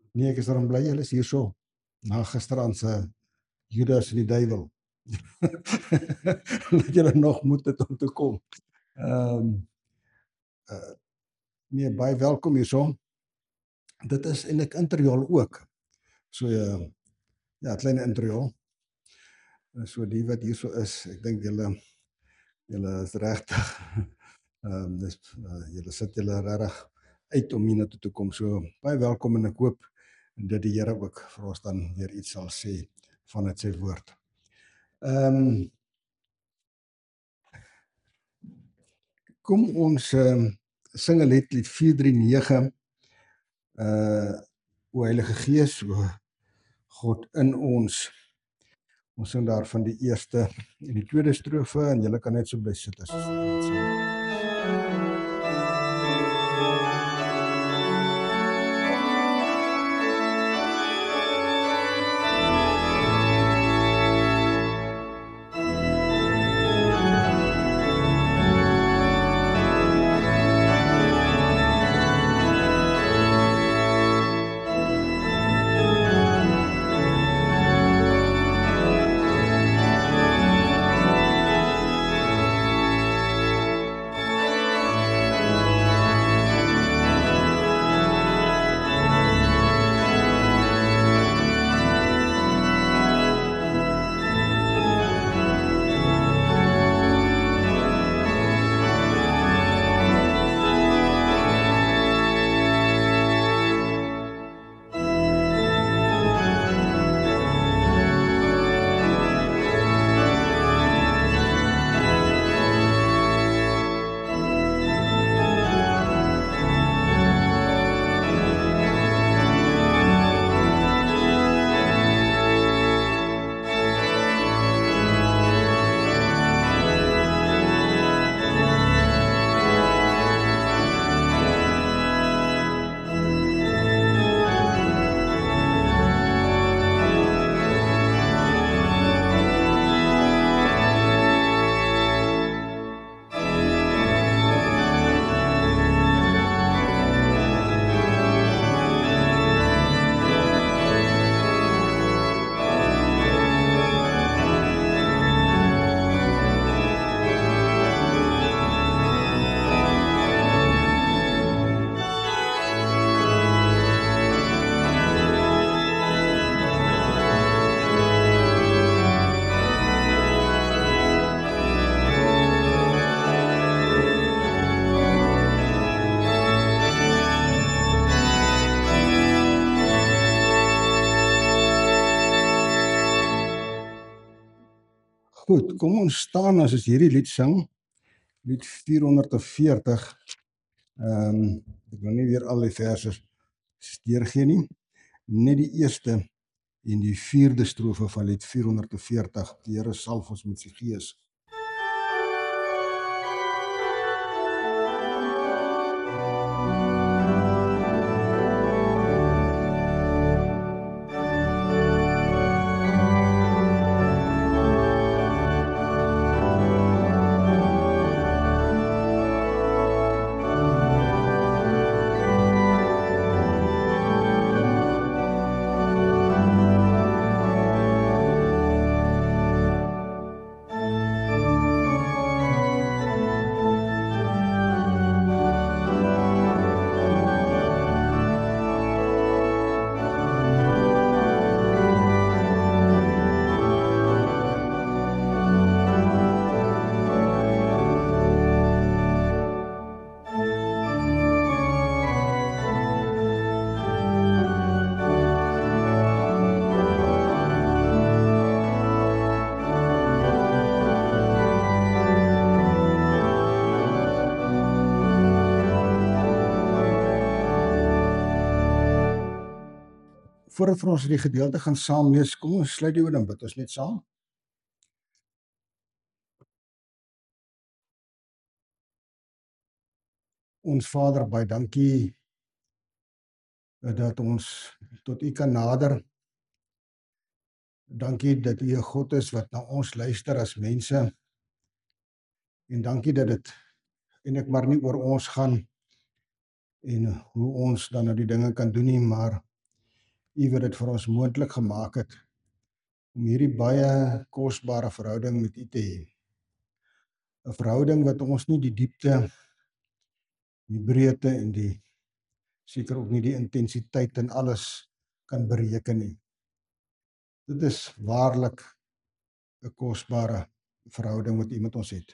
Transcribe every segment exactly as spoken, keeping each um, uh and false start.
Nee, ek is daarom bly julle is hier so. Na gisteraand se Judas en die duiwel. Dat julle nog moed het om te kom. Ehm um, uh, nee, baie welkom hierso. Dit is eintlik interieur ook. So uh, ja, klein interieur. So die wat hierso is, ek dink julle julle is regtig ehm um, dis uh, julle sit julle regtig uit om hier na toe te kom. So baie welkom en ek hoop dat die Here ook vir ons dan weer iets sal sê vanuit sy woord. Ehm um, kom ons ehm um, sing 'n lied, lied vier drie nege. Uh o Heilige Gees, o God in ons. Ons sing daar van die eerste en die tweede strofe en julle kan net so bly sit as ons sing. Goed, kom ons staan as ons hierdie lied sing. Lied vier veertig. Ehm um, ek wil nie weer al die verse deurgee nie. Net die eerste en die vierde strofe van lied vier veertig. Die Here salf ons met sy gees. Voordat vir ons die gedeelte gaan saam lees, kom ons sluit die oë en bid ons net saam. Ons Vader, baie dankie dat ons tot U kan nader. Dankie dat U 'n God is wat na ons luister as mense. En dankie dat dit eintlik maar nie oor ons gaan en hoe ons dan nou die dinge kan doen nie, maar U wat dit vir ons moontlik gemaak het om hierdie baie kosbare verhouding met U te hê. 'n Verhouding wat ons nie die diepte, die breedte en die seker ook nie die intensiteit en alles kan bereken nie. Dit is waarlik 'n kosbare verhouding wat U met ons het.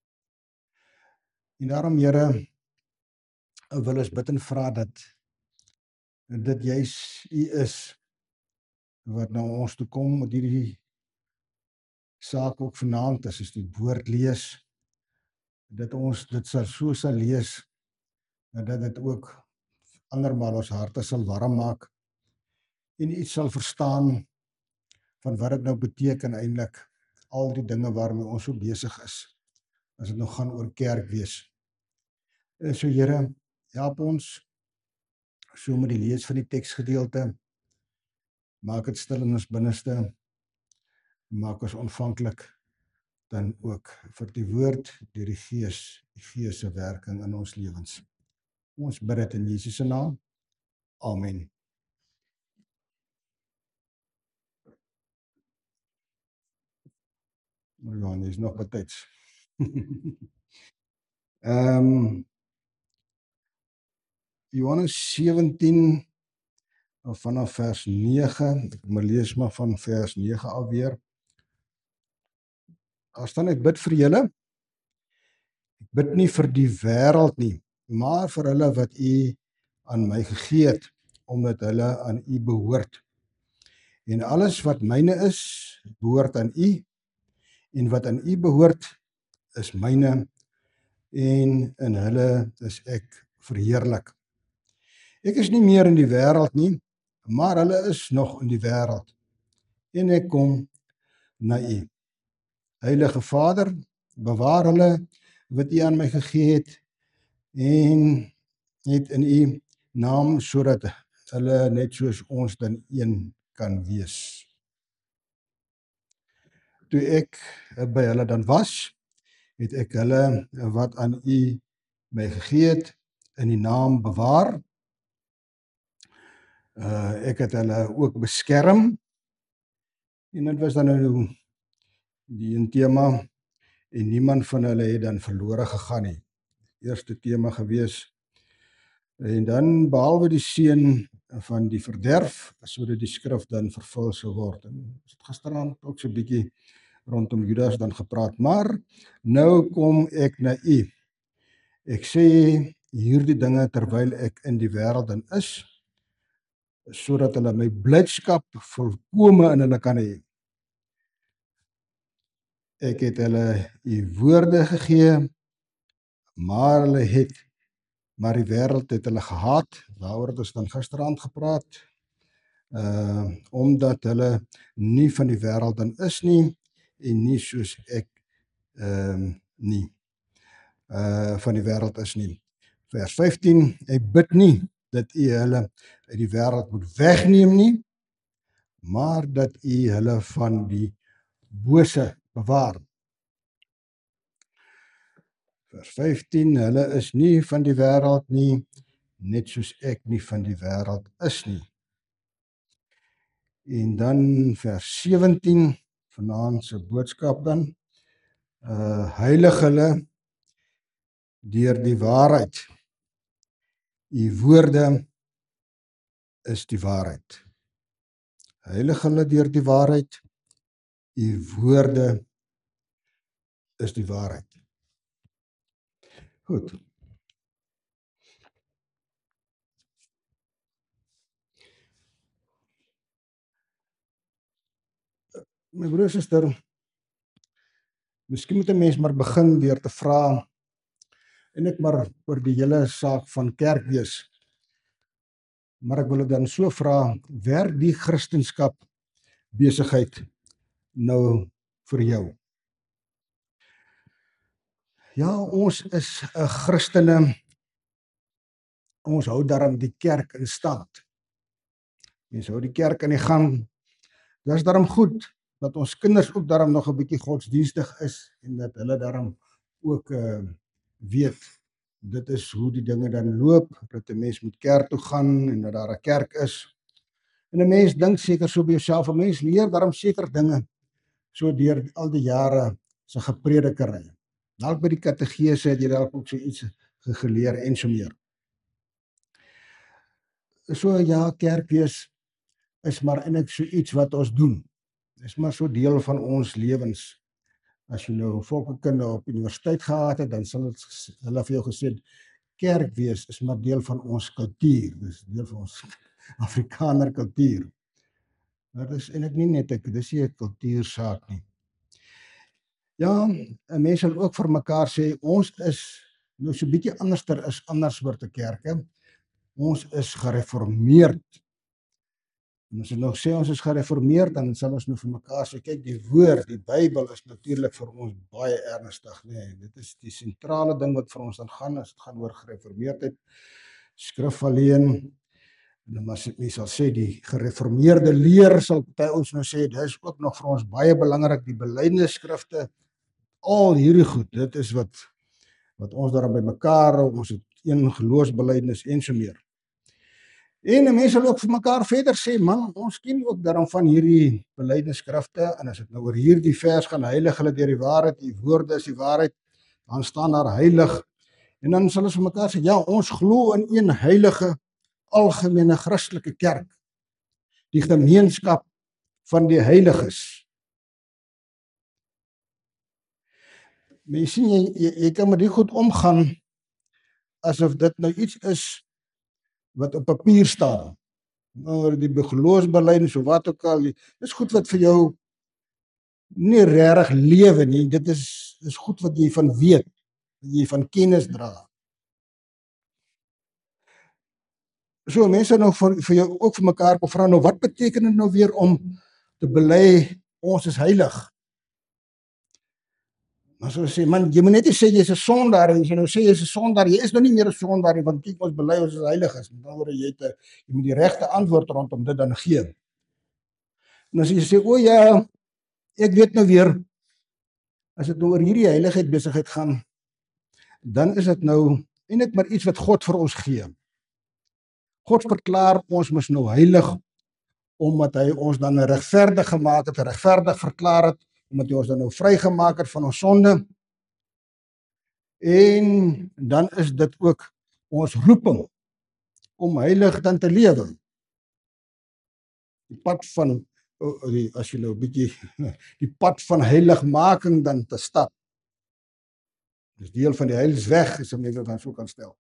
En daarom, Here, wil ons bid en vra dat dit juis U is wat na ons toe kom met hierdie saak ook vanaand as ons die woord lees, dat ons dit sal so sal lees, dat dit ook andermaal ons harte sal warm maak en iets sal verstaan van wat dit nou beteken eintlik, al die dinge waarmee ons so besig is, as dit nou gaan oor kerk wees. En so Here, help ons so met die lees van die teksgedeelte, maak dit stil in ons binneste, maak ons ontvanklik dan ook vir die woord deur die Gees, die Gees se werking in ons lewens. Ons bid dit in Jesus se naam. Amen. Ja, dis nog betyds. Ehm um, Johannes sewentien vanaf vers nege, ek moet lees maar van vers nege alweer. Daar staan: ek bid vir julle. Ek bid nie vir die wêreld nie, maar vir hulle wat U aan my gegee het, omdat hulle aan U behoort. En alles wat myne is, behoort aan U, en wat aan U behoort, is myne, en in hulle is ek verheerlik. Ek is nie meer in die wêreld nie, maar hulle is nog in die wêreld, en ek kom na U. Heilige Vader, bewaar hulle wat U aan my gegee het, en het in U naam, sodat hulle net soos ons dan een kan wees. Toe ek by hulle dan was, het ek hulle wat aan U my gegee het, in die naam bewaar. Uh, ek het hulle ook beskerm, en dit was dan nou die een tema, en niemand van hulle het dan verlore gegaan nie. Eerste tema gewees. En dan behalwe die seun van die verderf, sodat die skrif dan vervul sou word. En ons het gisterand ook so 'n bietjie rondom Judas dan gepraat, maar nou kom ek na U. Ek sê hierdie dinge terwyl ek in die wêreld dan is, sodat hulle my blydskap volkome in hulle kan hê. Ek het hulle U woorde gegee, maar hulle het maar die wêreld het hulle gehaat. Daaroor het ons dan gisterand gepraat. Uh, omdat hulle nie van die wêreld dan is nie, en nie soos ek uh, nie uh, van die wêreld is nie. Vers vyftien, ek bid nie dat U hulle uit die wêreld moet wegneem nie, maar dat U hulle van die bose bewaar. Vers vyftien, hulle is nie van die wêreld nie, net soos ek nie van die wêreld is nie. En dan vers sewentien, vanaand se boodskap dan, uh, heilig hulle deur die waarheid. U woorde is die waarheid. Heilig hulle deur die waarheid. U woorde is die waarheid. Goed. My broer en suster, miskien moet 'n mens maar begin deur te vra, en ek maar oor die hele saak van kerk wees. Maar ek wil dit dan so vra, werk die Christendom besigheid nou vir jou? Ja, ons is 'n Christene. Ons hou daarom die kerk in stand. Ons hou die kerk in die gang. Dit is daarom goed dat ons kinders ook daarom nog 'n bietjie godsdienstig is, en dat hulle daarom ook uh, weet, dit is hoe die dinge dan loop, dat 'n mens moet kerk toe gaan, en dat daar 'n kerk is. En 'n mens dink seker so by jouself, 'n mens leer daarom seker dinge so deur al die jare se gepredikerye. Dalk by die kategese het jy dalk ook so iets geleer en so meer. So ja, kerk wees is maar eintlik so iets wat ons doen. Dis maar so deel van ons lewens. As jy nou volkekinde op universiteit gehad het, dan sal het, hulle vir jou gesê het, kerk wees is maar deel van ons kultuur. Dis deel van ons Afrikaner kultuur. Maar dis eintlik nie net ek, dis nie 'n kultuursaak nie. Ja, 'n mens sal ook vir mekaar sê, ons is nou so 'n bietjie anderster is anders soorte kerke. Ons is gereformeerd. En as ons nou sê ons is gereformeerd, dan sal ons nou vir mekaar sê, kyk, die woord, die Bybel is natuurlik vir ons baie ernstig, nee, dit is die sentrale ding wat vir ons dan gaan, as dit gaan oor gereformeerdheid, skrif alleen, en as ek nie sal sê, die gereformeerde leer, sal by ons nou sê, dit is ook nog vir ons baie belangrik, die belydenisskrifte, al hierdie goed, dit is wat, wat ons daar by mekaar, ons het een geloofsbelydenis en so meer. En 'n mens sal ook vir mekaar verder sê, man, ons ken ook daarom van hierdie belydenisskrifte, en as dit nou oor hierdie vers gaan, heilig hulle deur die waarheid, die woorde is die waarheid, dan staan daar heilig, en dan sal ons vir mekaar sê, ja, ons glo in een heilige, algemene Christelike kerk, die gemeenskap van die heiliges. Maar jy sien, jy, jy, jy kan met die goed omgaan, asof dit nou iets is, wat op papier staan, oor die geloofsbelydenis of wat ook al, dis goed wat vir jou nie regtig lewe nie, dit is, is goed wat jy van weet, wat jy van kennis dra. So mense nou vir, vir jou ook vir mekaar vra, nou wat beteken dit nou weer om te bely, ons is heilig? Maar so sê, man, jy moet net nie sê jy is 'n sondaar, en as jy nou sê jy is 'n sondaar, jy is nou nie meer 'n sondaar, want kyk, ons bely ons is heilig is, dan word jy te, jy moet die regte antwoord rondom dit dan gee. En as jy sê, o ja, ek weet nou weer, as dit nou oor hierdie heiligheid besigheid gaan, dan is dit nou eintlik maar iets wat God vir ons gee. God verklaar ons mos nou heilig, omdat hy ons dan regverdig gemaak het, regverdig verklaar het, omdat hy ons dan nou vrygemaak het van ons sonde. En dan is dit ook ons roeping om heilig dan te lewe. Die pad van, die, as jy nou 'n bietjie, die pad van heiligmaking dan te stap. Dis deel van die heilsweg, as jy dit dan so kan stel.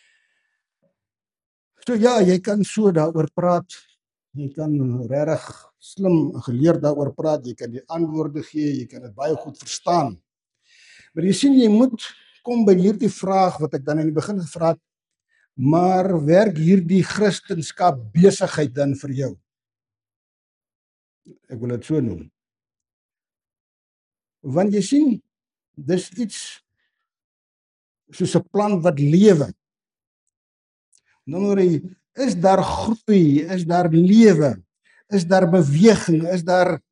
So ja, jy kan so daaroor praat, jy kan regtig slim geleerd daaroor praat, jy kan die antwoorde gee, jy kan dit baie goed verstaan. Maar jy sien, jy moet kom by hierdie vraag wat ek dan in die begin gevra het, maar werk hierdie Christenskap besigheid dan vir jou? Ek wil dit so noem. Want jy sien, dis iets soos 'n plant wat lewe. Nou, is daar groei, is daar lewe, is daar beweging, is daar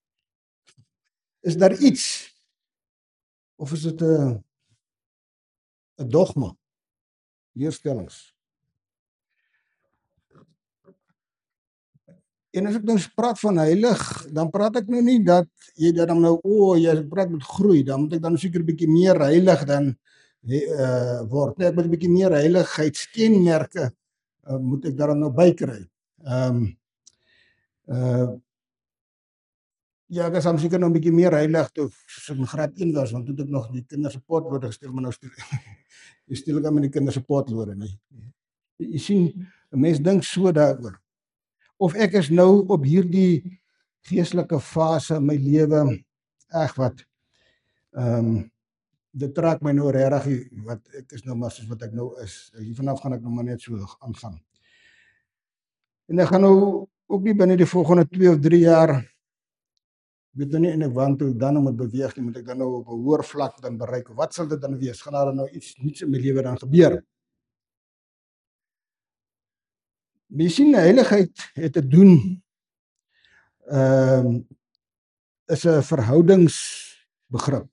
is daar iets, of is dit 'n 'n dogma, leerstellings? En as ek nou praat van heilig, dan praat ek nou nie dat jy dan nou, o, oh, jy praat met groei, dan moet ek dan seker 'n bietjie meer heilig dan uh, word. Nee, ek moet 'n bietjie meer heiligheidskenmerke uh, moet ek daar nou bykry. Ehm um, uh, ja, ek is dan seker nog 'n bietjie meer heilig toe as ek in graad een was, want toe het ek nog die kinders se potloode gesteel, maar nou stel jy steel ek aan met die kinders se potloode nie. Jy sien, 'n mens dink so daaroor. Of ek is nou op hierdie geestelike fase in my lewe, ag wat, ehm um, dit trek my nou regtig, wat ek is nou maar soos wat ek nou is. Hier vanaf gaan ek nou maar net so aangaan. En ek gaan nou ook nie binne die volgende twee of drie jaar, weet nou nie en ek want toe dan om het beweeg, moet ek dan nou op 'n hoër vlak dan bereik. Wat sal dit dan wees? Gaan daar nou iets niets in my lewe dan gebeur? Jy sien, die heiligheid het te doen, ehm um, is 'n verhoudingsbegrip.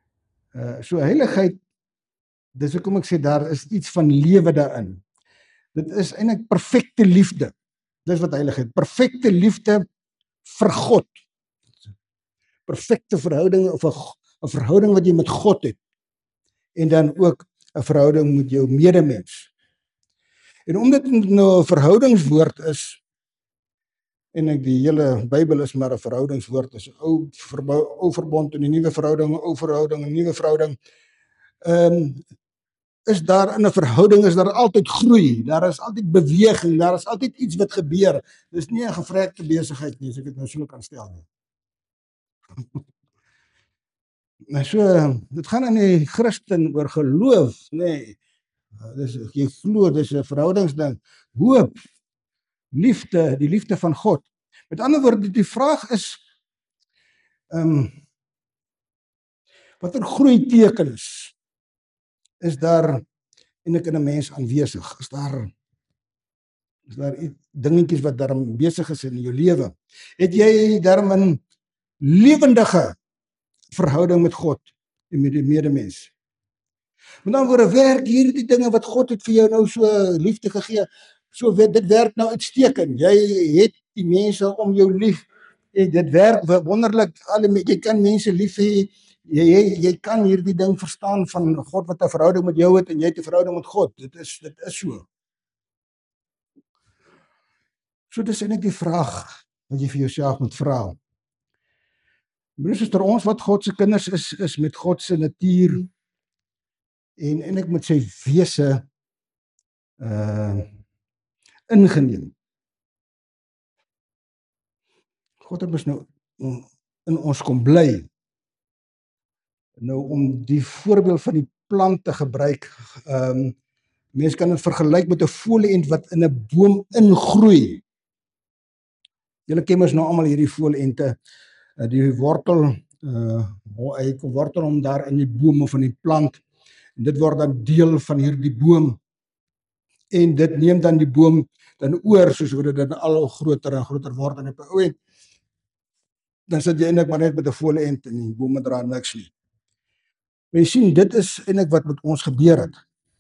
Uh, so heiligheid, dis hoekom ek sê daar is iets van lewe daarin. Dit is eintlik perfekte liefde. Dis wat heiligheid, perfekte liefde vir God. Perfekte verhouding of 'n verhouding wat jy met God het. En dan ook 'n verhouding met jou medemens. En omdat dit nou 'n verhoudingswoord is, en ek die hele Bybel is maar 'n verhoudingswoord, is 'n ou verbou, ou verbond en 'n nuwe verhouding, 'n ou verhouding, 'n nuwe verhouding. Ehm um, is daar in 'n verhouding is daar altyd groei, daar is altyd beweging, daar is altyd iets wat gebeur. Dis nie 'n gevrekte besigheid nie, as ek dit nou so kan stel nie. Nou so, dit gaan aan die Christen oor geloof, nê. Nee, dis jy glo, dis 'n verhoudingsding. Hoop, liefde, die liefde van God. Met ander woorde, die vraag is ehm um, watter groeitekens is daar eintlik in 'n mens aanwesig? Is daar is daar dingetjies wat daarom besig is in jou lewe? Het jy daarom 'n lewendige verhouding met God en met die medemens? Met ander woorde, werk hierdie dinge wat God het vir jou nou so liefde gegee, so dit werk nou uitstekend. Jy het die mense om jou lief. En dit werk wonderlik. Alle jy kan mense lief hê. Jy, jy jy kan hierdie ding verstaan van God wat 'n verhouding met jou het en jy het 'n verhouding met God. Dit is dit is so. So dis eintlik die vraag wat jy vir jouself moet vra. Broers en susters, ons wat God se kinders is, is met God se natuur en eintlik met sy wese uh ingeneem. God het ons nou in ons kom bly. Nou om die voorbeeld van die plant te gebruik, ehm um, mense kan dit vergelyk met 'n foliënt wat in 'n boom ingroei. Julle ken mos nou almal hierdie foliënte, die wortel, uh hy kom wortel om daar in die boom of in die plant. En dit word dan deel van hierdie boom. En dit neem dan die boom dan oor, soos wat dit dan al groter en groter word en op 'n ou end dan sit jy eintlik maar net met 'n foliënt en die bome dra niks nie. Maar jy sien, dit is eintlik wat met ons gebeur het.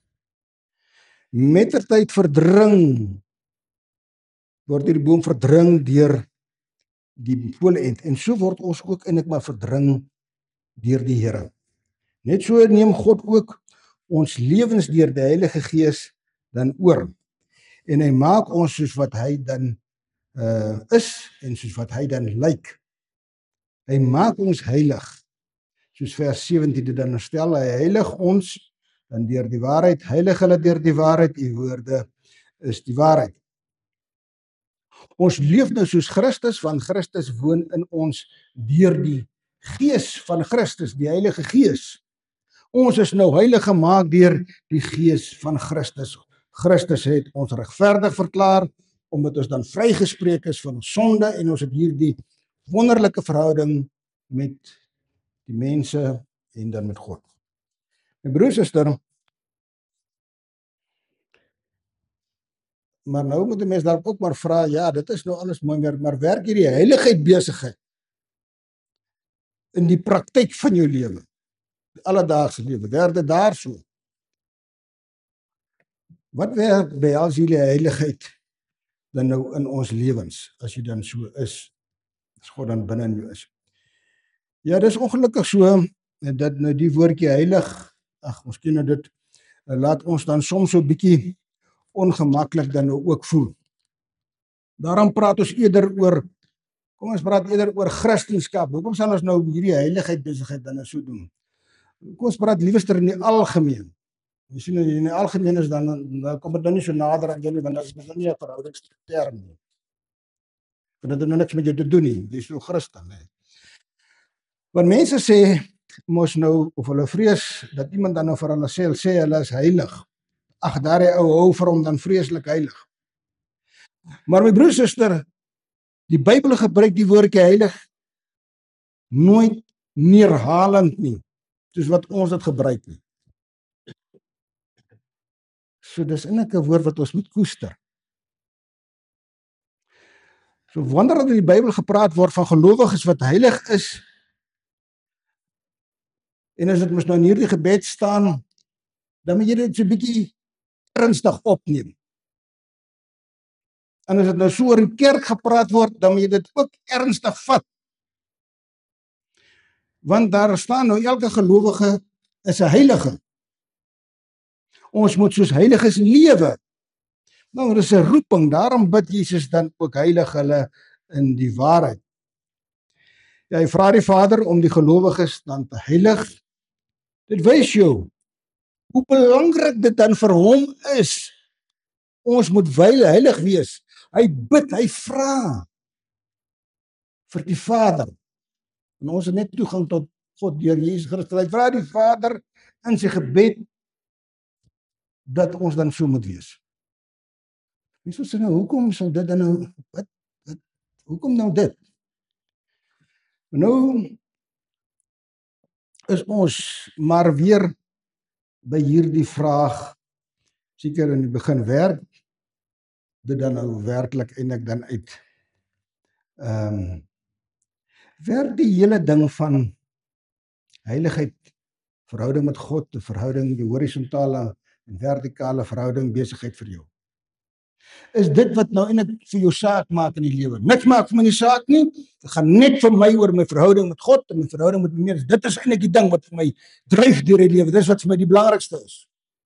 Mettertyd verdring word hierdie boom verdring deur die foliënt en so word ons ook eintlik maar verdring deur die Here. Net so neem God ook ons lewens deur die Heilige Gees dan oor. En hy maak ons soos wat hy dan uh, is en soos wat hy dan lyk. Hy maak ons heilig. Soos vers sewentien dit dan stel, hy heilig ons dan deur die waarheid, heilig hulle deur die waarheid, u woorde is die waarheid. Ons leef nou soos Christus, want Christus woon in ons deur die Gees van Christus, die Heilige Gees. Ons is nou heilig gemaak deur die Gees van Christus. Christus het ons regverdig verklaar, omdat ons dan vrygespreek is van ons sonde en ons het hierdie wonderlike verhouding met die mense en dan met God. My broers en susters, maar nou moet die mens dalk ook maar vra, ja, dit is nou alles mooi, maar, maar werk hierdie heiligheid besigheid in die praktyk van jou lewe, die alledaagse lewe, werk dit daar so? Wat werk behels hierdie heiligheid dan nou in ons lewens, as jy dan so is, as God dan binne in jou is? Ja, dis ongelukkig so, dat nou die woordjie heilig, ag, ons ken nou dit, laat ons dan soms so 'n bietjie ongemaklik dan nou ook voel. Daarom praat ons eerder oor, kom ons praat eerder oor Christendom. Hoekom sal ons nou hierdie heiligheid besigheid dan nou so doen? Kom ons praat liewer in die algemeen. Jy sien, in die algemeen is dan, dan kom dit nou nie so nader aan julle, want dit is nie 'n verhoudingsterm nie. Want dit het nou niks met jou te doen nie, jy is nou Christen, nee. Want mense sê, mos nou, of hulle vrees, dat iemand dan nou vir hulle sê, sê hulle is heilig. Ag, daar die ou hou vir hom dan vreeslik heilig. Maar my broer en suster, die Bybel gebruik die woordjie heilig nooit neerhalend nie, soos wat ons dit gebruik nie. So dis eintlik 'n woord wat ons moet koester. So wanneer er in die Bybel gepraat word van gelowiges wat heilig is, en as dit mos nou in hierdie gebed staan, dan moet jy dit so 'n bietjie ernstig opneem. En as dit nou so oor die kerk gepraat word, dan moet jy dit ook ernstig vat. Want daar staan nou elke gelowige is 'n heilige. Ons moet soos heiliges lewe. Nou, dit is 'n roeping, daarom bid Jesus dan ook heilig hulle in die waarheid. Ja, hy vra die Vader om die gelowiges dan te heilig. Dit wys jou hoe belangrik dit dan vir hom is. Ons moet wyle heilig wees. Hy bid, hy vra vir die Vader. En ons het net toegang tot God deur Jesus Christus. Hy vra die Vader in sy gebed dat ons dan so moet wees. Mense sê nou, hoekom sou dit dan nou, wat, wat hoekom nou dit? Nou is ons maar weer by hierdie vraag, seker in die begin werk, dit dan nou werklik eintlik dan uit. Ehm um, werk die hele ding van heiligheid, verhouding met God, die verhouding, die horisontale en vertikale verhouding, besigheid vir jou. Is dit wat nou eintlik vir jou saak maak in die lewe? Niks maak vir my nie saak nie. Dit gaan net vir my oor my verhouding met God en my verhouding met mense. Dit is eintlik die ding wat vir my dryf deur die lewe. Dis wat vir my die belangrikste is.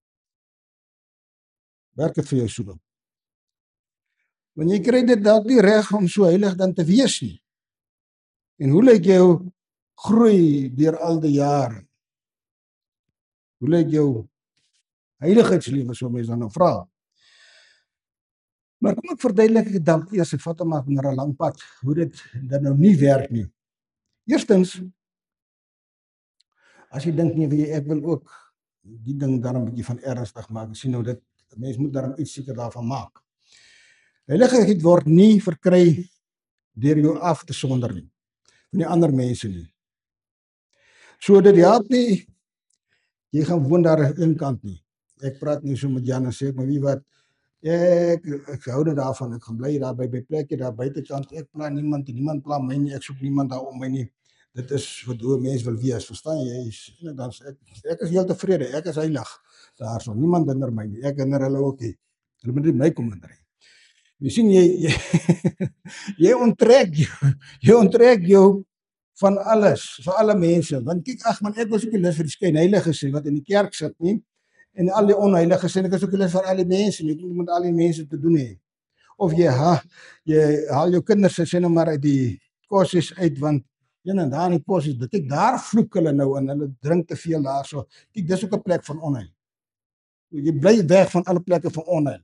Werk dit vir jou so? Want jy kry dit dalk nie reg om so heilig dan te wees nie. En hoe lyk jou groei deur al die jare? Hoe lyk jou heiligheidslewe, so mense dan nou vra? Maar kom ek verduidelik ek dalk eers, ek vat hom maar na 'n lang pad, hoe dit dan nou nie werk nie. Eerstens, as jy dink nee, wie ek wil ook die ding dan 'n bietjie van ernstig maak. Ek sien nou dit, mense moet daarom iets seker daarvan maak. Heiligheid word nie verkry deur jou af te sonder nie, van die ander mense nie. So dit help nie, jy gaan woon daar aan een kant nie. Ek praat nie so met Jan en sê ek, maar wie wat, ek, ek hou dit daarvan, ek gaan bly daar by, by plekje daar buitenkant, ek pla niemand, niemand pla my nie, ek soek niemand daar om my nie. Dit is wat hoe mens wil wees, verstaan jy? En dan ek, ek is heel tevrede, ek is heilig. Daar so, niemand hinder my nie, ek hinder hulle ook nie. Hulle moet nie my kom hinder nie. Jy sien, jy, jy, jy onttrek jou, jy onttrek jou van alles, van alle mense. Want kyk, ag man, ek was ook die lus vir die skynheiliges wat in die kerk sit nie, en al die onheiliges, en ek is ook die lus vir al die mense, nie, ek moet met al die mense te doen hê. Of jy, ha, jy haal jou kinders, sê nou maar uit die kosjes uit, want ja, en daar in die kosjes, kyk, daar vloek hulle nou, en hulle drink te veel daar, so, kyk, dis ook 'n plek van onheil. Jy bly weg van alle plekke van onheil.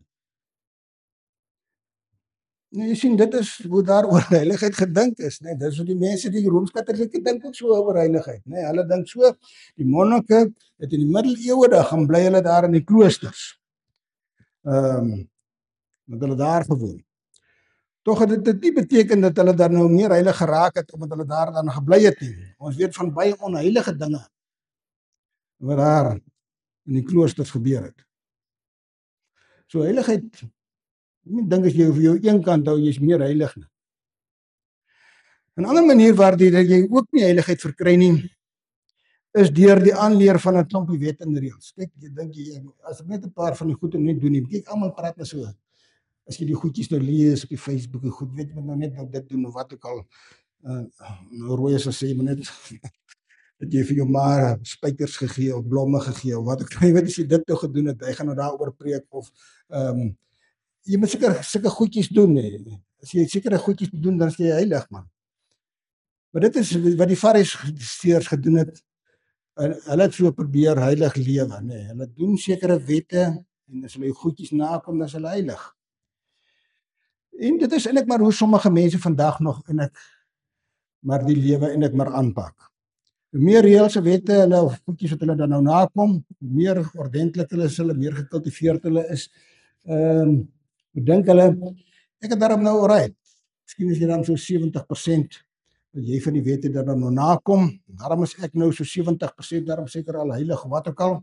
Nou, jy sien, dit is hoe daar oor heiligheid gedink is, nee, dis hoe die mense, die Rooms-Katholieke dink ook so oor heiligheid, nee, hulle dink so, die monnike, het in die middeleeue, dan gaan bly hulle daar in die kloosters, ehm, um, dat hulle daar gewoon. Toch het dit nie beteken dat hulle daar nou meer heilig geraak het, omdat hulle daar dan gebly het nie. Ons weet van baie onheilige dinge, wat daar in die kloosters gebeur het. So heiligheid, ek dink as jy vir jou een kant hou, jy is meer heilig nie. 'n ander manier waardeur jy ook nie heiligheid verkry nie, is deur die aanleer van 'n klompie wet en reëls. Kyk, jy dink jy, as ek net 'n paar van die goede net doen nie, kyk, almal praat maar so. As jy die goedjies nou lees op die Facebook en goed, weet jy nou net nou dit doen of wat ook al, uh, nou rooi is as sê, maar net dat jy vir jou maar spykers gegee of blomme gegee of wat ook al, jy weet as jy dit nou gedoen het, hy gaan nou daaroor preek of um, jy moet seker sulke goedjies doen, nee. As jy sekere goedjies doen, dan is jy heilig, man. Maar dit is wat die Fariseërs gedoen het, en hulle het so probeer heilig lewe, nee. Hulle doen sekere wette, en as hulle goedjies nakom, dan is hulle heilig. En dit is eintlik maar hoe sommige mense vandag nog eintlik maar die lewe eintlik maar aanpak. Hoe meer reëls en wette hulle of goedjies wat hulle dan nou nakom, hoe meer ordentlik hulle is, hulle meer gekultiveerd hulle is. Ehm, um, ek dink hulle, ek het daarom nou alright. Miskien is jy dan so sewentig persent dat jy van die wette dan nou nakom. Daarom is ek nou so sewentig persent, daarom seker al heilig wat ook al.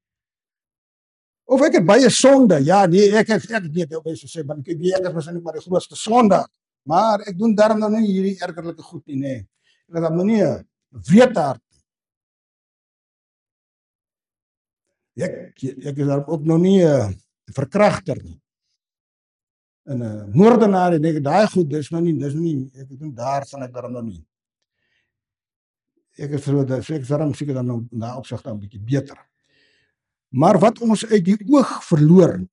Of ek het baie sonde, ja, nee, ek het, ek weet, ek so sê, maar ek weet, ek is waarskynlik maar die grootste sonde, maar ek doen daarom nou nie hierdie ergerlike goed nie, nee. Ek het dan nou nie 'n wreedaard nie. Ek, ek is daarom ook nou nie 'n verkragter nie. En 'n uh, moordenaar en ek daai goed, dis nou nie dis nie ek dink daar gaan ek daarom nou nie. Ek is so dat ek daarom seker dan nou na opsig dan 'n bietjie beter. Maar wat ons uit die oog verloor.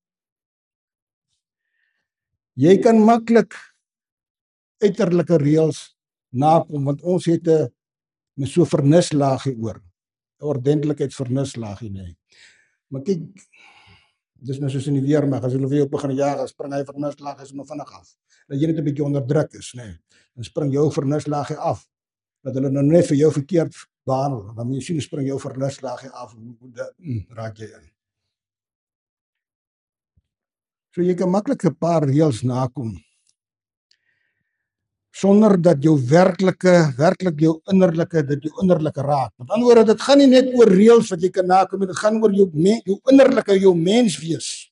Jy kan maklik uiterlike reëls nakom want ons het 'n met so vernislaagie oor. 'n Ordentlikheidsvernislaagie nee. Maar kyk, dis nou soos in die weermag, as hulle vir jou begin jag, spring hy vernislaagie sommer vinnig af. Dat jy net 'n bietjie onder druk is, nê. Nee. Dan spring jou vernislaagie af. Dat hulle nou net vir jou verkeerd behandel. Dan moet jy sien spring jou vernislaagie af, hoe raak jy in. So jy kan maklik 'n paar reëls nakom sonder dat jou werklike, werklik jou innerlike, dit jou innerlike raak. Met ander woorde, dit gaan nie net oor reëls wat jy kan nakom, dit gaan oor jou, jou innerlike, jou menswees.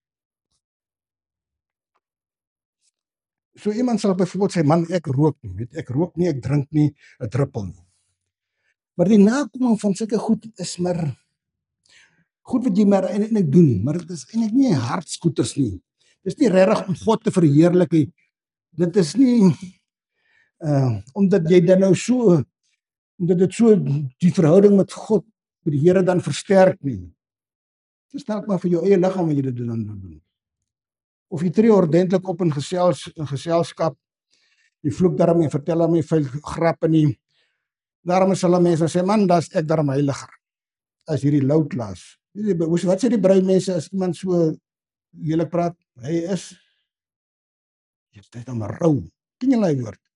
So iemand sal byvoorbeeld sê, man, ek rook nie, weet, ek rook nie, ek drink nie, 'n druppel nie. Maar die nakoming van sulke goed is maar goed wat jy maar eintlik doen, maar dit is eintlik nie hartskoeters nie. Dis nie regtig om God te verheerlik nie. Dit is nie uh omdat jy dan nou so omdat dit so die verhouding met God, met die Here dan versterk nie. Dis dalk maar vir jou eie liggaam wat jy dit doen dan doen. Of jy tree ordentlik op in gesels in geselskap. Jy vloek daarom en vertel hom nie veel grappe nie. Daarom sal hulle mense sê, man, das ek daarom heiliger as hierdie loutlaas. Wat sê die bruimense as iemand so lelik praat? Hy is jy is dan rou. Ken jy daai woord?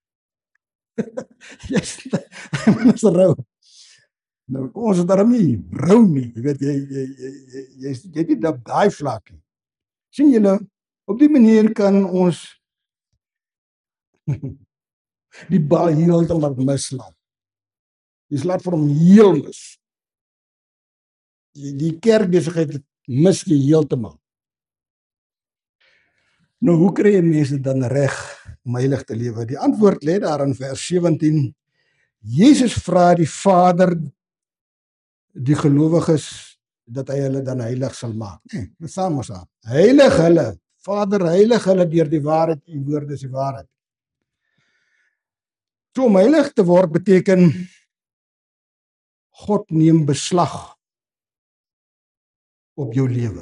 Yes, hy is rou. Nou ons is daarom nie rou nie. Jy weet jy jy jy jy jy jy dit op daai vlak nie. Sien julle, op die manier kan ons die bal heeltemal mislaan. Jy slaat vir hom heel mis. Die, die kerkbesigheid mis jy heeltemal. Nou hoe kry jy mense dan reg om heilig te lewe? Die antwoord lê daar in vers sewentien. Jesus vra die Vader die gelowiges dat hy hulle dan heilig sal maak. Nee, dit saam ons aan. Heilig hulle. Vader, heilig hulle deur die waarheid, u woord is die waarheid. So om heilig te word beteken God neem beslag op jou lewe.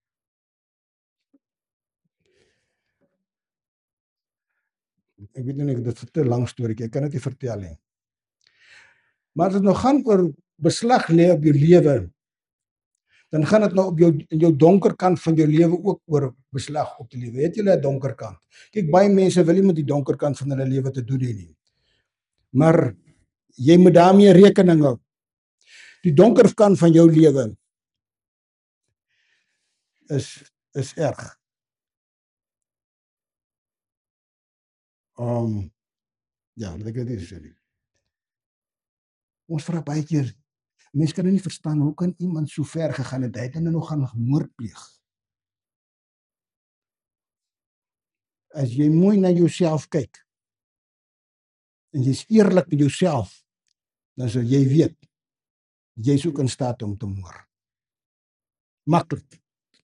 Ek weet nie, dit is 'n te lang storie, ek kan dit nie vertel nie. Maar as dit nou gaan oor beslag lê op jou lewe, dan gaan dit nou op jou in jou donker kant van jou lewe ook oor beslag op te lewe. Het julle 'n donker kant? Kyk, baie mense wil nie met die donker kant van hulle lewe te doen hê nie. Maar jy moet daarmee rekening hou. Die donker kant van jou lewe is is erg. Um ja, dit ek dit sê. Ons vra baie keer, mense kan nie verstaan hoe kan iemand so ver gegaan het, hy het nou nog gaan moord pleeg. As jy mooi na jouself kyk en jy's eerlik met jouself, dan sal jy weet jy's ook in staat om te moord. Maklik.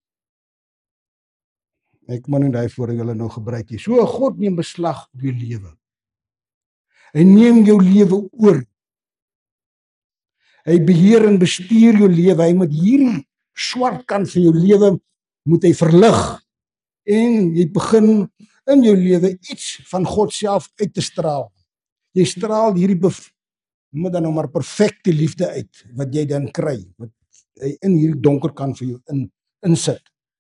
Ek moet nie daai voorbeeld hulle nou gebruik nie. So God neem beslag op jou lewe. Hy neem jou lewe oor. Hy beheer en bestuur jou lewe. Hy moet hierdie swart kant van jou lewe moet hy verlig. En jy begin in jou lewe iets van God self uit te straal. Jy straal hierdie moet dan nou maar perfekte liefde uit wat jy dan kry, wat hy in hierdie donker kant vir jou in insit.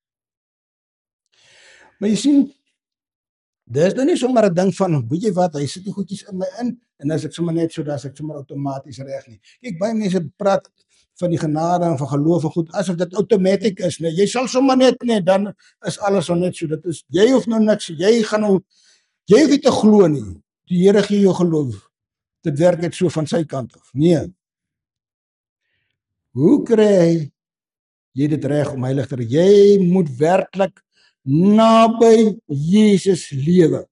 Maar jy sien, dis nou nie sommer 'n ding van, weet jy wat, hy sit die goedjies in my in en as ek sommer net so, dan is ek sommer outomaties reg nie. Kyk, baie mense praat van die genade en van geloof en goed, asof dit outomaties is, nee. Jy sal sommer net net dan is alles so net so. Dit is jy hoef nou niks, jy gaan nou jy hoef nie te glo nie. Die Here gee jou geloof. Dit werk net so van sy kant af. Nee. Hoe kry jy dit reg om heilig te wees? Jy moet werklik naby Jesus lewe.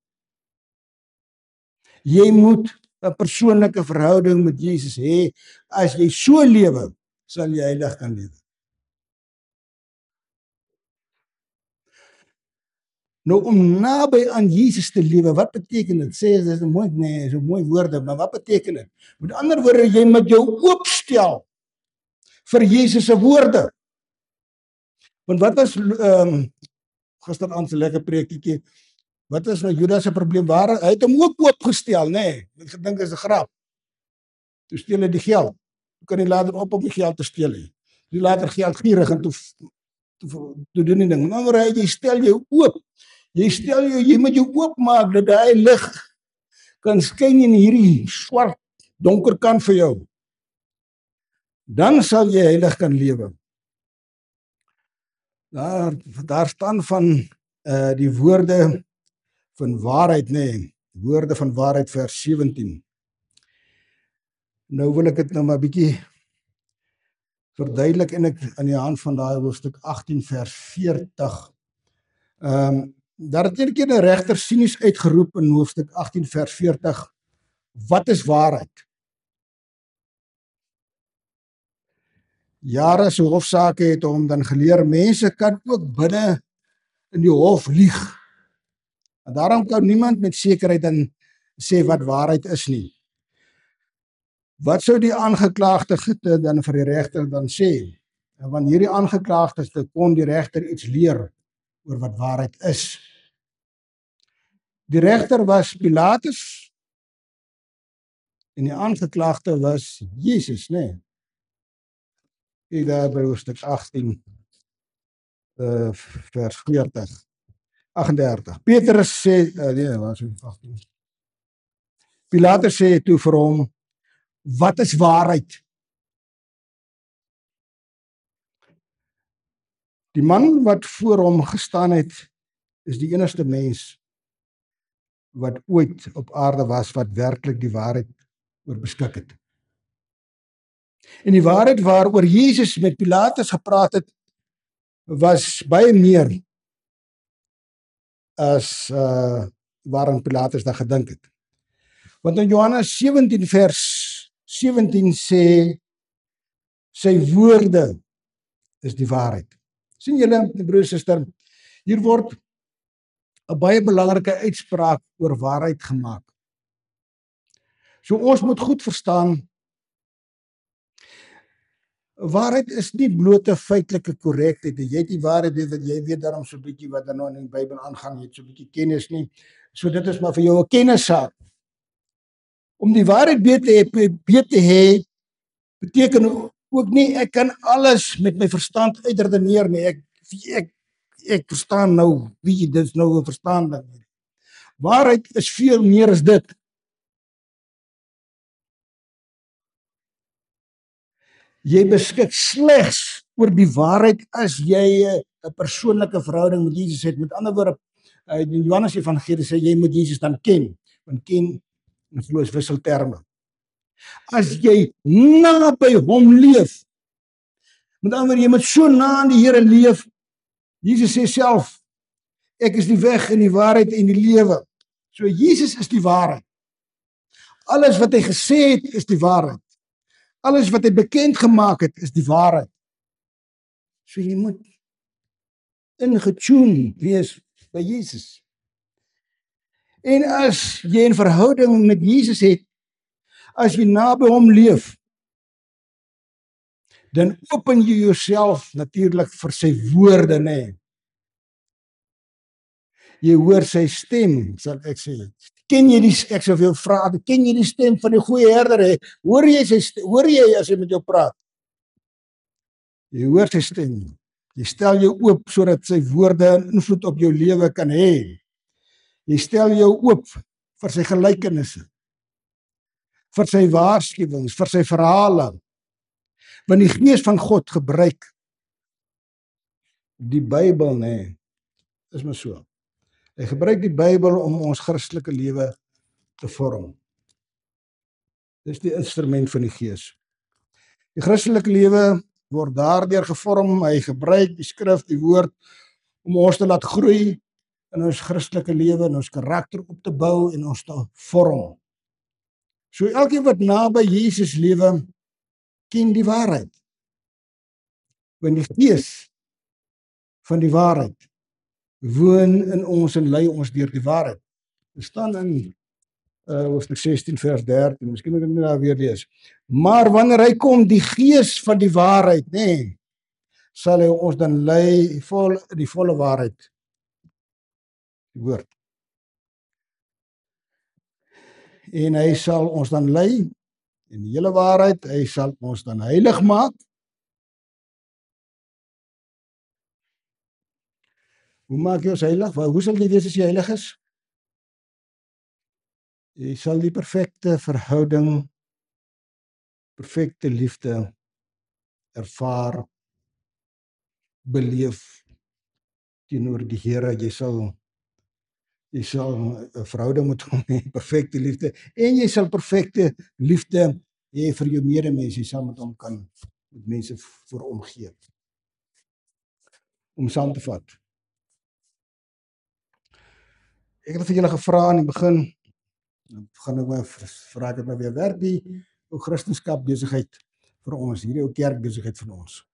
Jy moet 'n persoonlike verhouding met Jesus hê. As jy so lewe, sal jy heilig kan lewe. Nou om naby aan Jesus te lewe, wat beteken dit? Sê dit is 'n mooi nee, so mooi woorde, maar wat beteken dit? Met ander woorde, jy moet jou oopstel vir Jesus se woorde. Want wat was ehm um, gisteraand se lekker preekietjie? Wat is nou Judas se probleem? Waar hy het hom ook oopgestel, nê? Nee. Ek gedink is 'n grap. Toe steel hy die geld. Toe kan hy later op om die geld te steel hê. Toe later geld gierig en toe toe, toe doen die ding. Maar hy jy stel jou oop. Jy stel jou, jy moet jou oopmaak dat hy lig kan skyn in hierdie swart donker kant vir jou. Dan sal jy heilig kan lewe. Daar daar staan van uh die woorde van waarheid, nê, nee, woorde van waarheid vers sewentien. Nou wil ek dit nou maar bietjie verduidelik en ek aan die hand van daai hoofstuk agttien vers veertig. Ehm um, daar het een keer 'n regter sinies uitgeroep in hoofstuk agttien vers veertig. Wat is waarheid? Jare se hofsaake het hom dan geleer mense kan ook binne in die hof lieg. En daarom kan niemand met sekerheid dan sê wat waarheid is nie. Wat sou die aangeklaagde dan vir die regter dan sê? En want hierdie aangeklaagdes kon die regter iets leer oor wat waarheid is. Die regter was Pilatus en die aangeklaagde was Jesus, né? Nee. Hier daar by hoofstuk agttien uh, vers veertig, agt en dertig. Petrus sê, uh, nee, waar is dit agttien? Pilatus sê toe vir hom, wat is waarheid? Die man wat voor hom gestaan het, is die enigste mens wat ooit op aarde was wat werklik die waarheid oor beskik het. En die waarheid waaroor Jesus met Pilatus gepraat het, was baie meer as uh, waaraan Pilatus dan gedink het. Want in Johannes sewentien vers sewentien sê, sy woorde is die waarheid. Sien julle, broer en suster, hier word 'n baie belangrike uitspraak oor waarheid gemaak. So ons moet goed verstaan, waarheid is nie blote feitelike korrektheid. Jy het die waarheid, wat jy weet daarom so 'n bietjie wat dan nou in die Bybel aangaan, jy het so 'n bietjie kennis nie. So dit is maar vir jou 'n kennissaak. Om die waarheid beter te hê, te hê beteken ook nie ek kan alles met my verstand uitredeneer nie. Ek ek ek verstaan nou, wie dit is nou 'n verstaan ding. Waarheid is veel meer as dit. Jy beskik slegs oor die waarheid as jy 'n persoonlike verhouding met Jesus het. Met ander woorde, in Johannes Evangelie sê jy moet Jesus dan ken, want ken en glo is wisselterme. As jy naby hom leef, met ander woorde, jy moet so na aan die Here leef. Jesus sê self, ek is die weg en die waarheid en die lewe. So Jesus is die waarheid. Alles wat hy gesê het is die waarheid. Alles wat hy bekend gemaak het is die waarheid. So jy moet ingetune wees by Jesus. En as jy 'n verhouding met Jesus het, as jy naby hom leef, dan open jy jouself natuurlik vir sy woorde, nê. Nee. Jy hoor sy stem, sal ek sê. Ken jy die, ek sou vir jou vra, ken jy die stem van die goeie herder? He? Hoor jy sy stem, hoor jy as hy met jou praat? Jy hoor sy stem. Jy stel jou oop sodat sy woorde invloed op jou lewe kan hê. Jy stel jou oop vir sy gelykenisse, vir sy waarskuwings, vir sy verhale. Want die Gees van God gebruik die Bybel, nee, is maar so. Hy gebruik die Bybel om ons Christelike lewe te vorm. Dis die instrument van die Gees. Die Christelike lewe word daardeur gevorm. Hy gebruik die skrif, die woord, om ons te laat groei in ons Christelike lewe, en ons karakter op te bou en ons te vorm. So elkeen wat naby Jesus lewe, ken die waarheid. Want die Gees van die waarheid woon in ons en lei ons deur die waarheid. Dit staan in uh, hoofstuk sestien vers dertien, miskien moet ek dit nou weer lees. Maar wanneer hy kom, die gees van die waarheid, nê, nee, sal hy ons dan lei vol die volle waarheid. Die woord. En hy sal ons dan lei in die hele waarheid, hy sal ons dan heilig maak. Hoe maak jy ons heilig? Hoe sal jy weet as jy heilig is? Jy sal die perfekte verhouding, perfekte liefde ervaar, beleef teenoor die Here. Jy sal jy sal 'n verhouding met hom hê, perfekte liefde, en jy sal perfekte liefde hê vir jou medemens. Jy sal met hom kan met mense voor omgee. Om saam te vat. Ek het vir julle gevra in die begin, dan gaan ek maar vra ek dit maar weer, werk die ou Christendom besigheid vir ons, hierdie ou kerk besigheid vir ons.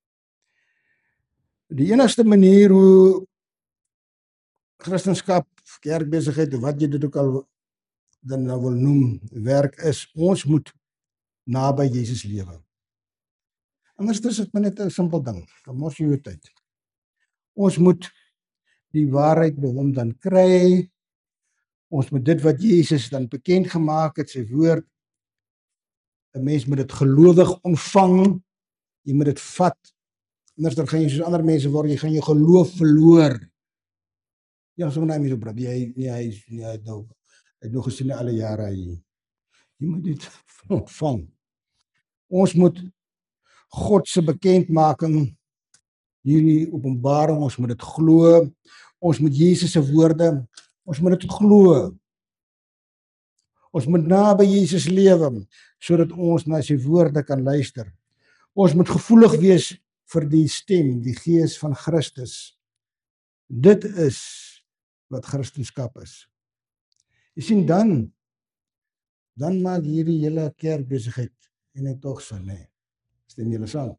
Die enigste manier hoe Christendom, kerkbesigheid, wat jy dit ook al dan nou wil noem, werk is, ons moet naby Jesus lewe. Anders is dit maar net 'n simpel ding, dan mors jy jou tyd. Ons moet die waarheid by hom dan kry, ons moet dit wat Jesus dan bekend gemaak het, sy woord, 'n mens moet dit gelowig ontvang, jy moet dit vat, anders dan gaan jy soos ander mense word, jy gaan jou geloof verloor. Ja, so nou mense probeer, jy nee, hy nee, hy nou hy het nog gesien alle jare hy. Jy moet dit ontvang. Ons moet God se bekendmaking, hierdie openbaring, ons moet dit glo. Ons moet Jesus se woorde, ons moet dit glo. Ons moet naby Jesus lewe, sodat ons na sy woorde kan luister. Ons moet gevoelig wees vir die stem, die gees van Christus. Dit is wat Christendom is. Jy sien dan, dan maak hierdie hele kerkbesigheid en dit tog sin, nee. Stem julle saam?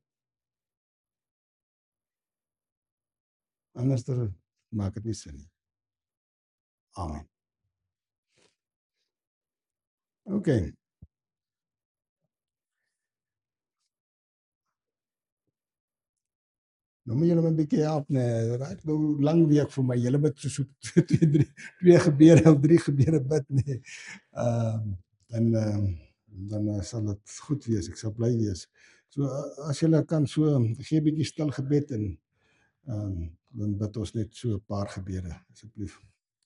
Anders maak dit nie sin nie. Amen. OK. Nou moet julle my 'n bietjie help, nee. Dit is nou 'n lang week vir my. Julle moet so twee drie twee gebeure of drie gebeure bid, nee. Ehm um, en ehm um, dan uh, sal dit goed wees. Ek sal bly wees. So uh, as julle kan so gee 'n bietjie stil gebed en ehm um, dan bid ons net so 'n paar gebede asseblief.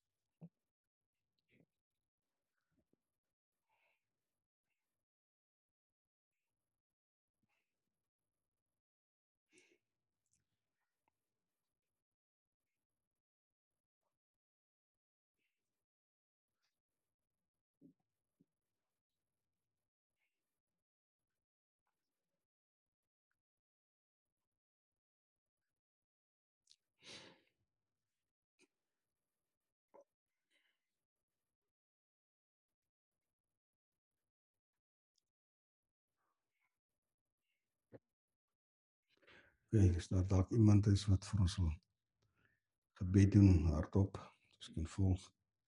Kyk, is daar dalk iemand is wat vir ons wil gebed doen hardop. Ons kan volg.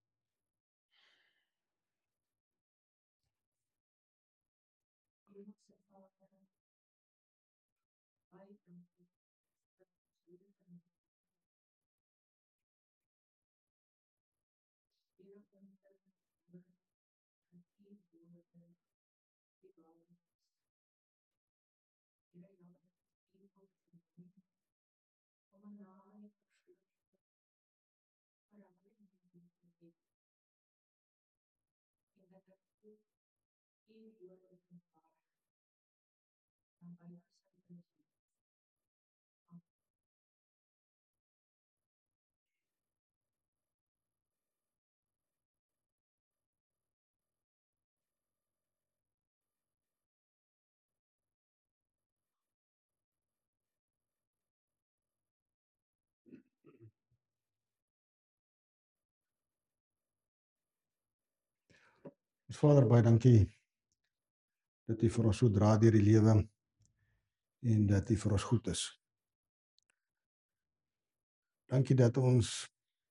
Vader, baie dankie dat U vir ons so dra deur die lewe en dat U vir ons goed is. Dankie dat ons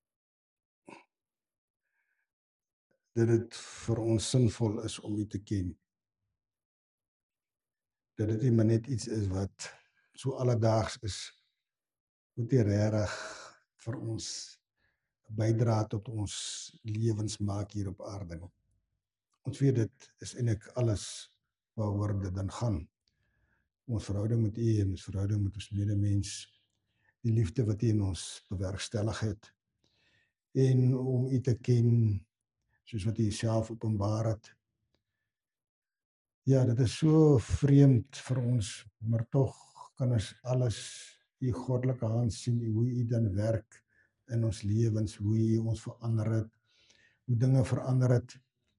dat dit vir ons sinvol is om U te ken. Dat dit nie maar net iets is wat so alledaags is, moet nie regtig vir ons bydra tot ons lewens maak hier op aarde nie. Ons weet dit is eintlik alles waaroor dit dan gaan. Ons verhouding met U en ons verhouding met ons medemens, die liefde wat U in ons bewerkstellig het, en om U te ken, soos wat U self openbaar het. Ja, dit is so vreemd vir ons, maar tog kan ons alles U goddelike hand sien, hoe U dan werk in ons lewens, hoe U ons verander het, hoe dinge verander het.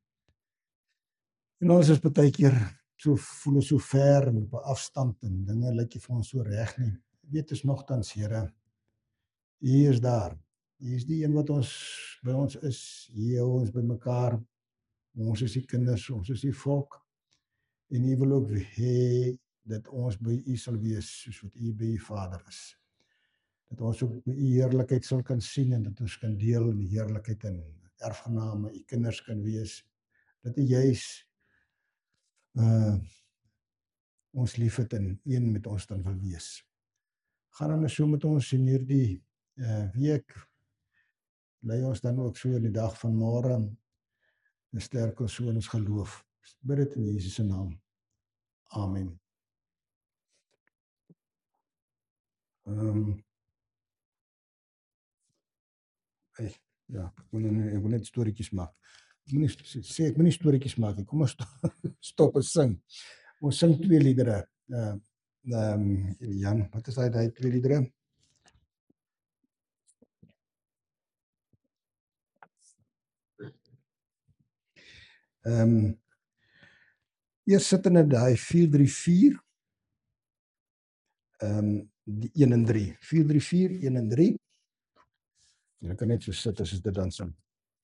En ons is baie keer so voel ons so ver en op 'n afstand en dinge lyk nie vir ons so reg nie. Weet ons nogtans, Here, U is daar. U is die een wat ons by ons is. U hou ons bymekaar. Ons is die kinders, ons is die volk. En U wil ook hê dat ons by U sal wees soos wat U by U Vader is. Dat ons ook U heerlikheid sal kan sien en dat ons kan deel in die heerlikheid en erfgename, U kinders kan wees. Dat U juis uh, ons liefhet en een met ons dan wil wees. Gaan dan so met ons in hierdie uh, week. Lei ons dan ook so in die dag van môre en sterk ons so in ons geloof. Bid dit in Jesus se naam. Amen. Um, hey, ja, ek wil, nie, ek wil net storieetjies maak. Ek moet nie sê ek moet nie storieetjies maak nie. Kom ons stop en sing. Ons sing twee liedere. Uh, um, Jan, wat is daai daai twee liedere? Ehm um, eers sit in daai vier drie vier. Ehm um, die een en drie. vier drie vier, een en drie. Jy kan net so sit as dit dan sing.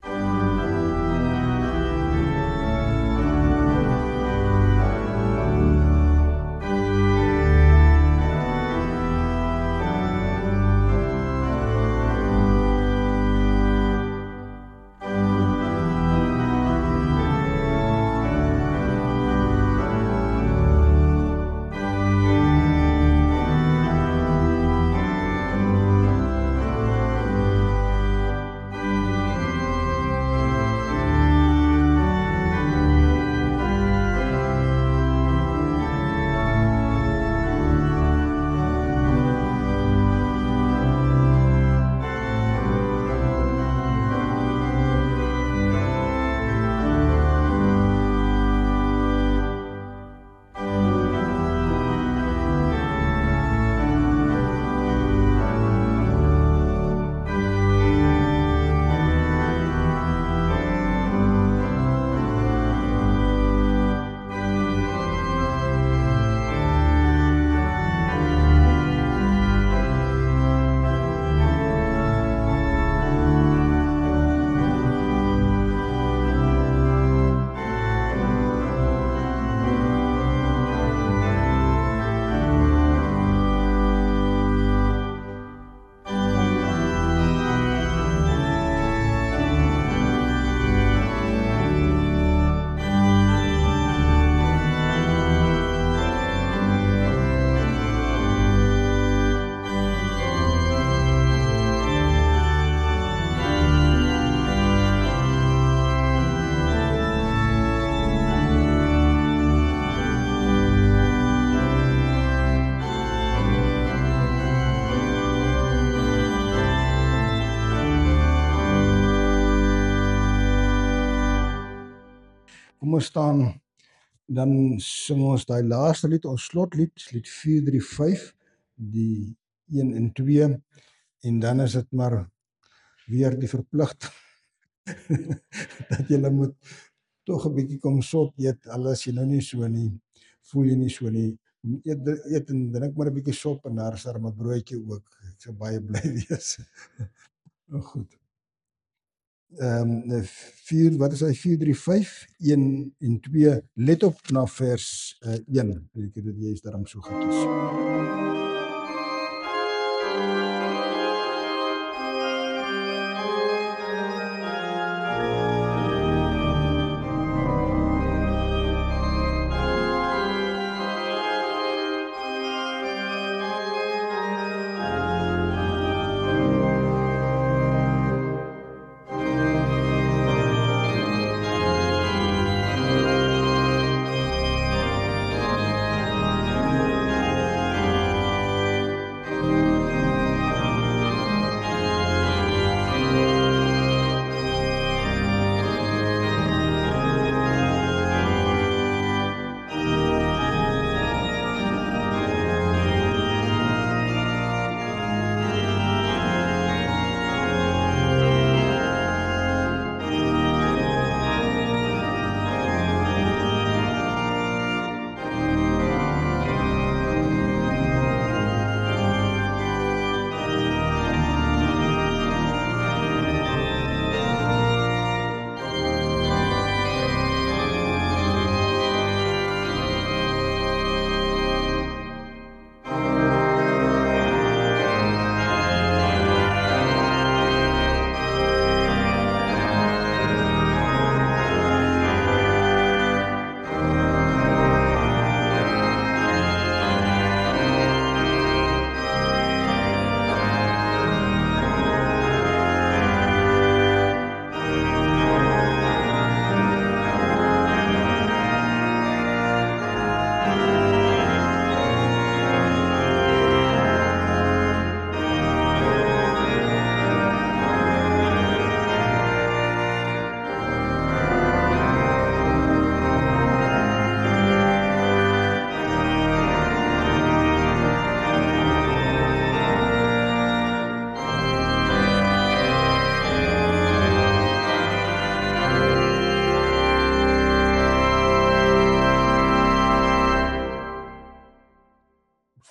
Kom ons staan, dan sing ons daai laaste lied, ons slotlied, lied vier drie vyf, die een en twee, en dan is dit maar weer die verpligting dat jy moet toch 'n bietjie kom sop eet, al is jy nou nie so nie, voel jy nie so nie, eet, eet en drink maar 'n bietjie sop en daar is daar 'n broodjie ook, ek sal baie bly wees. Nou goed. Ehm um, vier, wat is hy, vier drie vyf, een en twee, let op na vers uh, een, ek het dit juist daarom so gekies.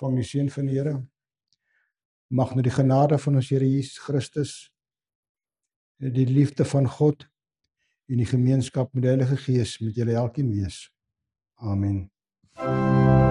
om die seën van die Here. Mag nou die genade van ons Here Jesus Christus, die liefde van God en die gemeenskap met die Heilige Gees met julle elkeen wees. Amen.